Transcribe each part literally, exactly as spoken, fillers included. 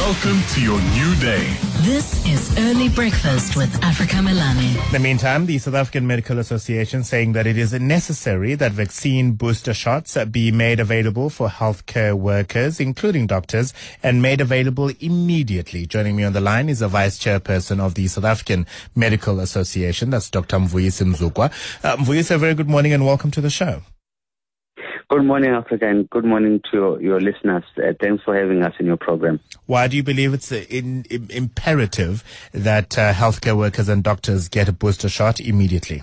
Welcome to your new day. This is Early Breakfast with Africa Melane. In the meantime, the South African Medical Association saying that it is necessary that vaccine booster shots be made available for healthcare workers, including doctors, and made available immediately. Joining me on the line is the Vice Chairperson of the South African Medical Association. That's Doctor Mvuyisi Mzukwa. Uh, Mvuyisi, a very good morning and welcome to the show. Good morning, Africa, and good morning to your, your listeners. Uh, thanks for having us in your program. Why do you believe it's uh, in, in, imperative that uh, healthcare workers and doctors get a booster shot immediately?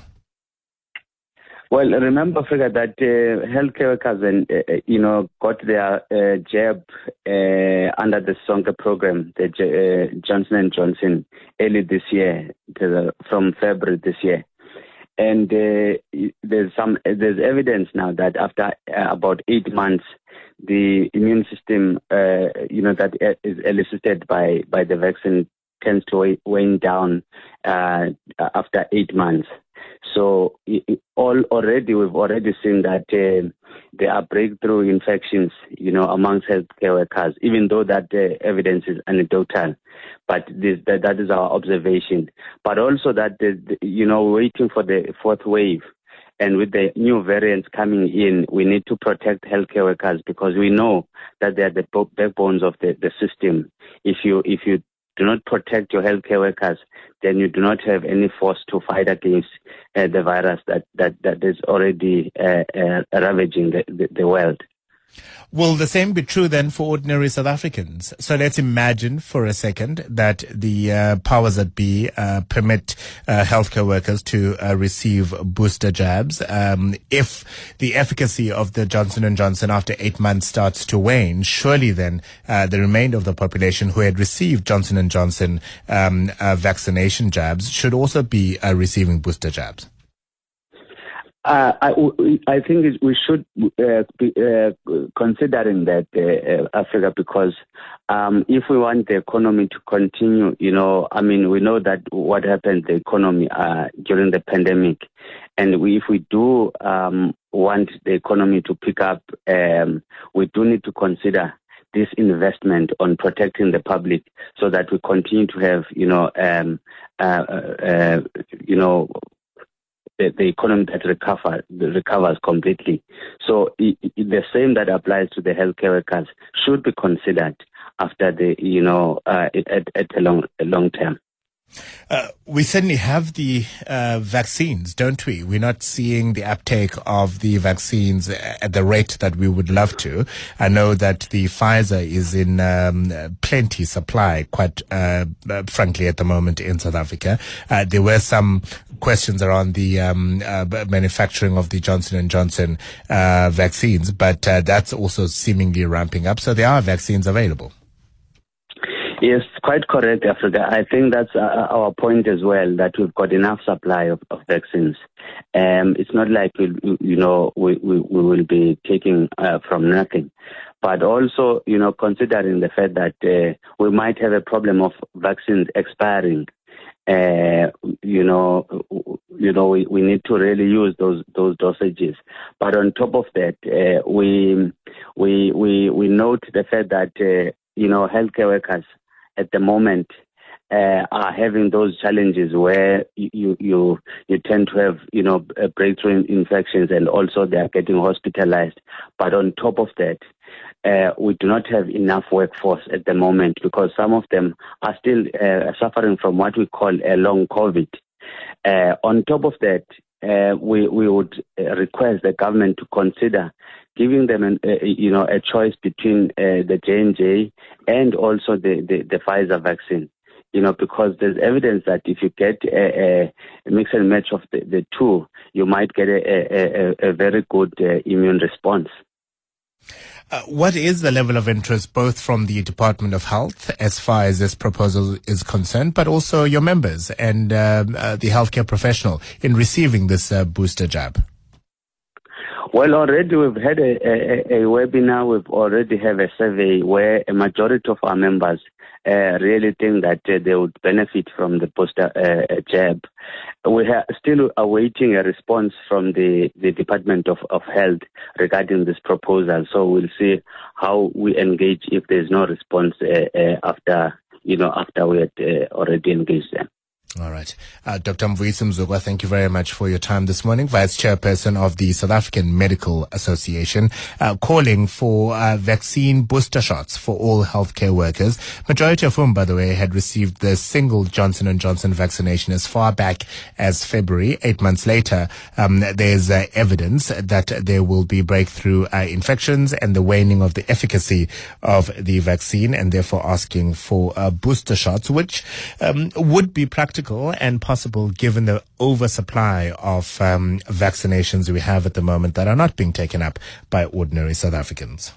Well, remember, Africa, that uh, healthcare workers and uh, you know got their uh, jab uh, under the Sonke program, the uh, Johnson and Johnson, early this year, the, from February this year. And uh, there's some there's evidence now that after uh, about eight months, the immune system, uh, you know, that is elicited by, by the vaccine tends to wane down uh, after eight months. So it, all already we've already seen that uh, there are breakthrough infections, you know, amongst healthcare workers, even though that uh, evidence is anecdotal. But this, that, that is our observation. But also that, the, the, you know, waiting for the fourth wave. And with the new variants coming in, we need to protect healthcare workers because we know that they are the backbones of the, the system. If you if you do not protect your healthcare workers, then you do not have any force to fight against uh, the virus that, that, that is already uh, uh, ravaging the, the, the world. Will the same be true then for ordinary South Africans? So let's imagine for a second that the uh, powers that be uh, permit uh, healthcare workers to uh, receive booster jabs. Um, if the efficacy of the Johnson and Johnson after eight months starts to wane, surely then uh, the remainder of the population who had received Johnson and Johnson um, uh, vaccination jabs should also be uh, receiving booster jabs. Uh, I, I think we should uh, be uh, considering that, uh, Africa, because um, if we want the economy to continue, you know, I mean, we know that what happened to the economy uh, during the pandemic. And we, if we do um, want the economy to pick up, um, we do need to consider this investment on protecting the public so that we continue to have, you know, um, uh, uh, you know, The, the economy that recover, recovers completely. So it, it, the same that applies to the healthcare workers should be considered after the, you know, uh, at, at a long, a long term. Uh, we certainly have the uh, vaccines, don't we? We're not seeing the uptake of the vaccines at the rate that we would love to. I know that the Pfizer is in um, plenty supply, quite uh, frankly, at the moment in South Africa. Uh, there were some questions around the um, uh, manufacturing of the Johnson and Johnson uh, vaccines, but uh, that's also seemingly ramping up. So there are vaccines available. Yes, quite correct, Africa. I think that's uh, our point as well, that we've got enough supply of, of vaccines. Um, it's not like, we, you know, we, we, we will be taking uh, from nothing. But also, you know, considering the fact that uh, we might have a problem of vaccines expiring, uh, you know, you know, we, we need to really use those those dosages. But on top of that, uh, we we we we note the fact that uh, you know, healthcare workers at the moment uh, are having those challenges where you you you tend to have, you know, breakthrough infections, and also they are getting hospitalized. But on top of that, uh, we do not have enough workforce at the moment because some of them are still uh, suffering from what we call a long COVID. Uh, on top of that, uh, we we would request the government to consider giving them, an, uh, you know, a choice between uh, the J and J and also the, the, the Pfizer vaccine, you know, because there's evidence that if you get a, a mix and match of the, the two, you might get a, a, a very good uh, immune response. Uh, what is the level of interest both from the Department of Health as far as this proposal is concerned, but also your members and um, uh, the healthcare professional in receiving this uh, booster jab? Well, already we've had a, a, a webinar. We've already have a survey where a majority of our members uh, really think that uh, they would benefit from the booster uh, jab. We are still awaiting a response from the, the Department of, of Health regarding this proposal. So we'll see how we engage if there's no response uh, uh, after, you know, after we had uh, already engaged them. All right. Uh, Doctor Mvuyisi Mzukwa, thank you very much for your time this morning. Vice Chairperson of the South African Medical Association, uh, calling for uh, vaccine booster shots for all healthcare workers. Majority of whom, by the way, had received the single Johnson and Johnson vaccination as far back as February. Eight months later, um, there's uh, evidence that there will be breakthrough uh, infections and the waning of the efficacy of the vaccine, and therefore asking for uh, booster shots, which um, would be practical and possible given the oversupply of um, vaccinations we have at the moment that are not being taken up by ordinary South Africans.